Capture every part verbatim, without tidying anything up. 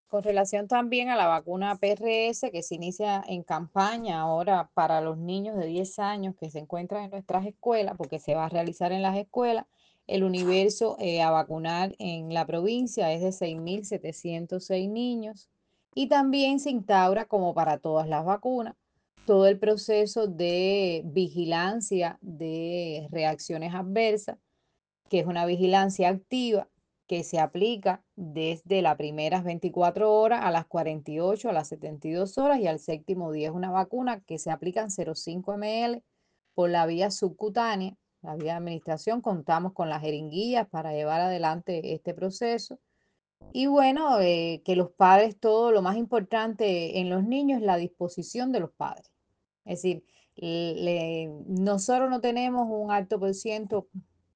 Con relación también a la vacuna P R S que se inicia en campaña ahora para los niños de diez años que se encuentran en nuestras escuelas, porque se va a realizar en las escuelas, el universo eh, a vacunar en la provincia es de seis mil setecientos seis niños y también se instaura, como para todas las vacunas, todo el proceso de vigilancia de reacciones adversas, que es una vigilancia activa que se aplica desde las primeras veinticuatro horas a las cuarenta y ocho, a las setenta y dos horas y al séptimo día. Es una vacuna que se aplica en cero punto cinco mililitros por la vía subcutánea, la vía de administración. Contamos con las jeringuillas para llevar adelante este proceso. Y bueno, eh, que los padres, todo lo más importante en los niños es la disposición de los padres. Es decir, le- nosotros no tenemos un alto por ciento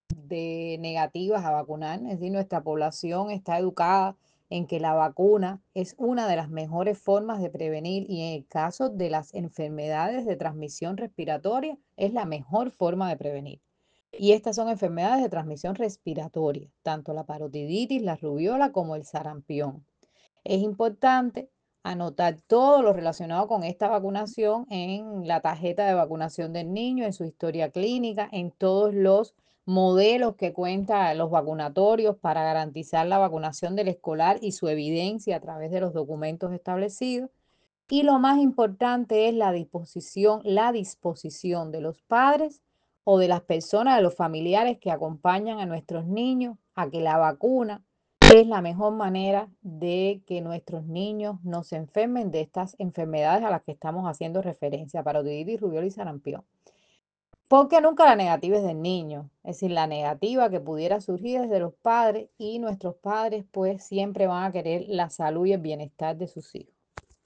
de negativas a vacunar, es decir, nuestra población está educada en que la vacuna es una de las mejores formas de prevenir y en el caso de las enfermedades de transmisión respiratoria es la mejor forma de prevenir. Y estas son enfermedades de transmisión respiratoria, tanto la parotiditis, la rubiola como el sarampión. Es importante anotar todo lo relacionado con esta vacunación en la tarjeta de vacunación del niño, en su historia clínica, en todos los modelos que cuentan los vacunatorios para garantizar la vacunación del escolar y su evidencia a través de los documentos establecidos. Y lo más importante es la disposición, la disposición de los padres o de las personas, de los familiares que acompañan a nuestros niños a que la vacuna es la mejor manera de que nuestros niños no se enfermen de estas enfermedades a las que estamos haciendo referencia, parotiditis, rubiola y sarampión. Porque nunca la negativa es del niño, es decir, la negativa que pudiera surgir desde los padres y nuestros padres pues siempre van a querer la salud y el bienestar de sus hijos.